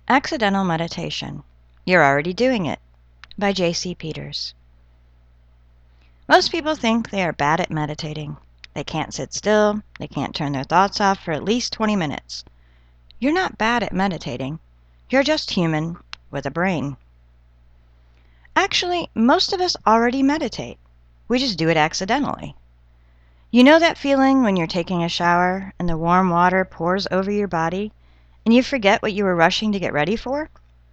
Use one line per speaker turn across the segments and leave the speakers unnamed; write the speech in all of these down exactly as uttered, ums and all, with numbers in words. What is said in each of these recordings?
Accidental Meditation. You're Already Doing It by J C Peters. Most people think they are bad at meditating. They can't sit still. They can't turn their thoughts off for at least twenty minutes. You're not bad at meditating. You're just human with a brain. Actually, most of us already meditate. We just do it accidentally. You know that feeling when you're taking a shower and the warm water pours over your body and you forget what you were rushing to get ready for?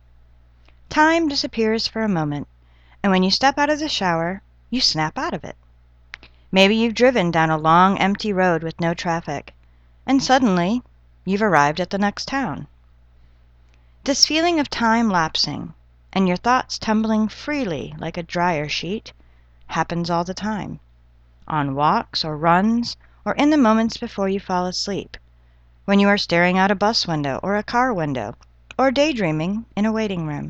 Time disappears for a moment, and when you step out of the shower, you snap out of it. Maybe you've driven down a long, empty road with no traffic, and suddenly you've arrived at the next town. This feeling of time lapsing and your thoughts tumbling freely like a dryer sheet happens all the time, on walks or runs or in the moments before you fall asleep, when you are staring out a bus window or a car window or daydreaming in a waiting room.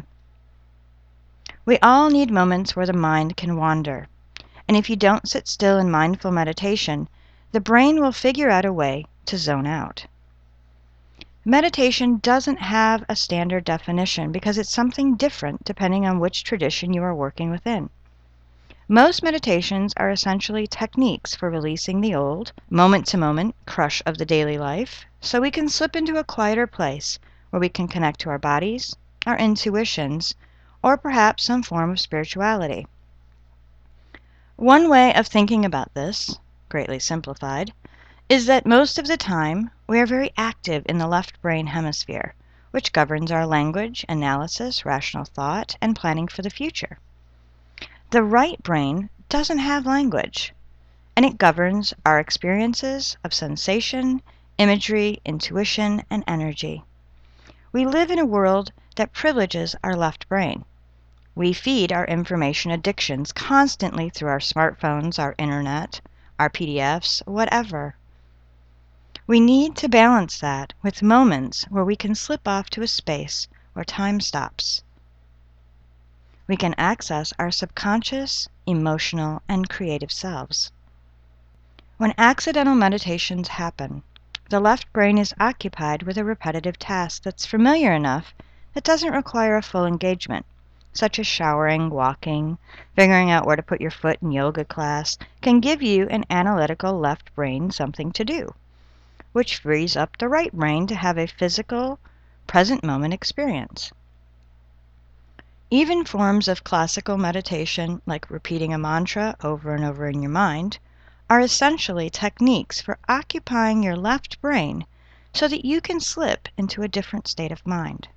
We all need moments where the mind can wander, and if you don't sit still in mindful meditation, the brain will figure out a way to zone out. Meditation doesn't have a standard definition because it's something different depending on which tradition you are working within. Most meditations are essentially techniques for releasing the old, moment-to-moment crush of the daily life so we can slip into a quieter place where we can connect to our bodies, our intuitions, or perhaps some form of spirituality. One way of thinking about this, greatly simplified, is that most of the time we are very active in the left brain hemisphere, which governs our language, analysis, rational thought, and planning for the future. The right brain doesn't have language, and it governs our experiences of sensation, imagery, intuition, and energy. We live in a world that privileges our left brain. We feed our information addictions constantly through our smartphones, our internet, our P D Fs, whatever. We need to balance that with moments where we can slip off to a space where time stops. We can access our subconscious, emotional, and creative selves. When accidental meditations happen, the left brain is occupied with a repetitive task that's familiar enough that doesn't require a full engagement, such as showering, walking, figuring out where to put your foot in yoga class, can give you an analytical left brain something to do, which frees up the right brain to have a physical, present moment experience. Even forms of classical meditation, like repeating a mantra over and over in your mind, are essentially techniques for occupying your left brain so that you can slip into a different state of mind.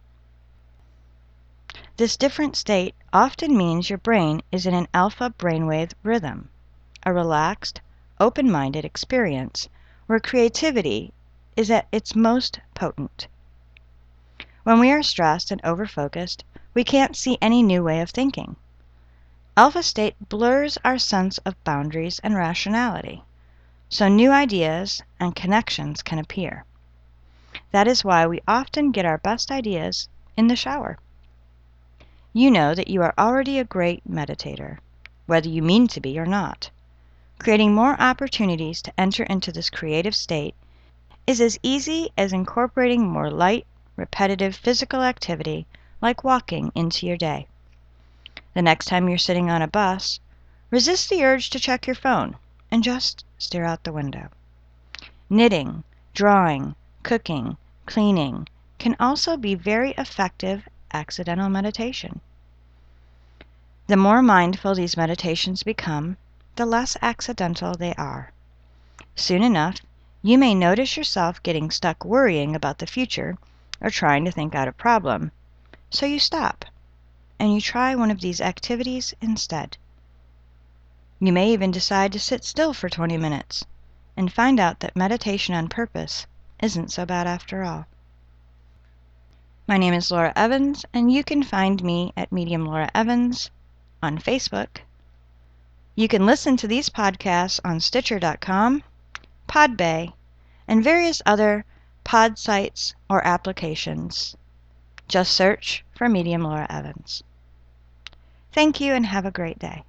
This different state often means your brain is in an alpha brainwave rhythm, a relaxed, open-minded experience where creativity is at its most potent. When we are stressed and over-focused, we can't see any new way of thinking. Alpha state blurs our sense of boundaries and rationality, so new ideas and connections can appear. That is why we often get our best ideas in the shower. You know that you are already a great meditator, whether you mean to be or not. Creating more opportunities to enter into this creative state is as easy as incorporating more light, repetitive physical activity like walking into your day. The next time you're sitting on a bus, resist the urge to check your phone and just stare out the window. Knitting, drawing, cooking, cleaning can also be very effective accidental meditation. The more mindful these meditations become, the less accidental they are. Soon enough, you may notice yourself getting stuck worrying about the future or trying to think out a problem, so you stop and you try one of these activities instead. You may even decide to sit still for twenty minutes and find out that meditation on purpose isn't so bad after all. My name is Laura Evans, and you can find me at Medium Laura Evans on Facebook. You can listen to these podcasts on Stitcher dot com, Podbay, and various other pod sites or applications. Just search for Medium Laura Evans. Thank you and have a great day.